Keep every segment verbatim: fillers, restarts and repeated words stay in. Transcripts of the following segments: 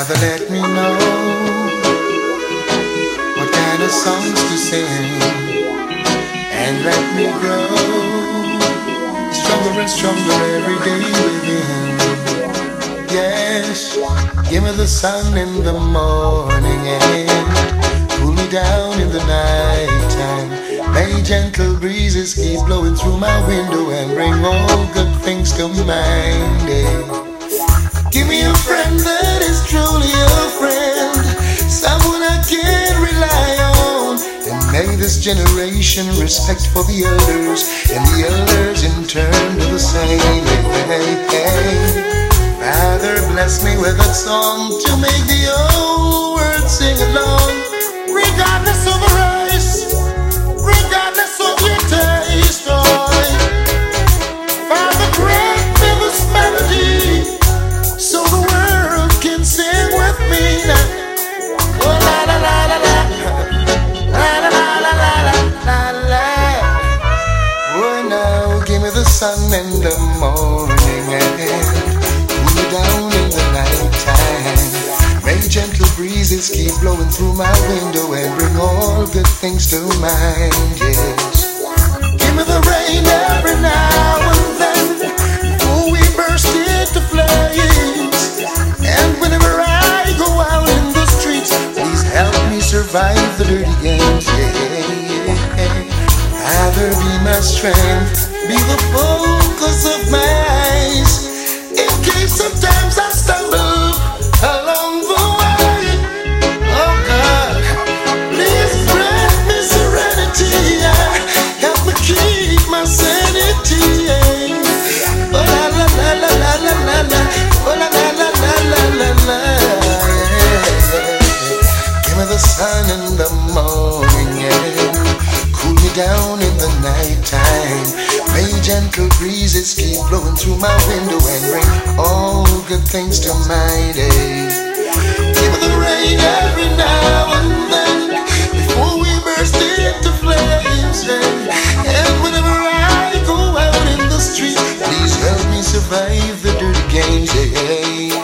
Father, let me know what kind of songs to sing, and let me grow stronger and stronger every day within. Yes, give me the sun in the morning and cool me down in the night time. May gentle breezes keep blowing through my window and bring all good things to mind. eh. Give me a friend that is truly a friend, someone I can rely on. And may this generation respect for the elders, and the elders in turn do the same. Hey, hey. Father, bless me with a song to make the whole world sing along. Regardless of the race, regardless of your taste, boy. Father, grant me this melody so the world can sing with me now. Oh, la la la la la, la la la la la la la. Oh, now give me the sun in the morning and cool me down in the night time. May gentle breezes keep blowing through my window and bring all good things to mind. Yes, give me the rain every now and then before we burst into flames. And whenever I go out in the streets, please help me survive the dirty games. Yeah, yeah. Father, be my strength, be the focus of my eyes, in case sometimes I stumble along the way. Oh God, please grant me serenity, yeah. Help me keep my sanity. Yeah. Oh la la la la la la la la. Oh la la la la la la la. Yeah. Give me the sun in the morning, yeah. Cool me down in the night time. May gentle breezes keep blowing through my window and bring all good things to mind. Eh? Give me the rain every now and then before we burst into flames. Eh? And whenever I go out in the street, please help me survive the dirty games. Eh?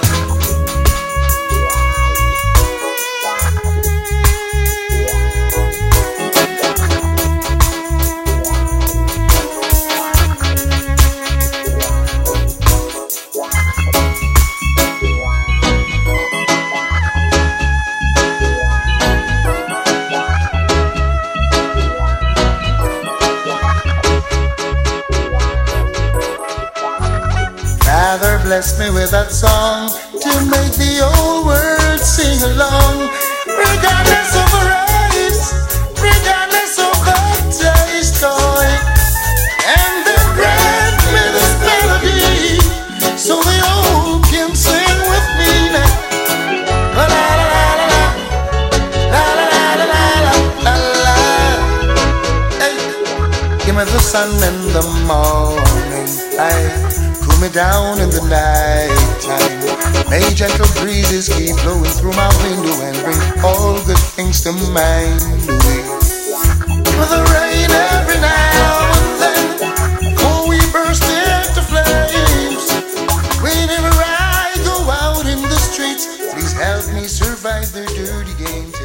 Father, bless me with that song to make the whole world sing along. Regardless of the race, regardless of the taste, boy. And then grant me this melody so they all can sing with me now. La la la la la, la la la la la la la. Hey, give me the sun in the morning light, cool me down in the night time. May gentle breezes keep blowing through my window and bring all good things to mind. With the rain every now and then before we burst into flames. Whenever I go out in the streets, please help me survive the dirty games.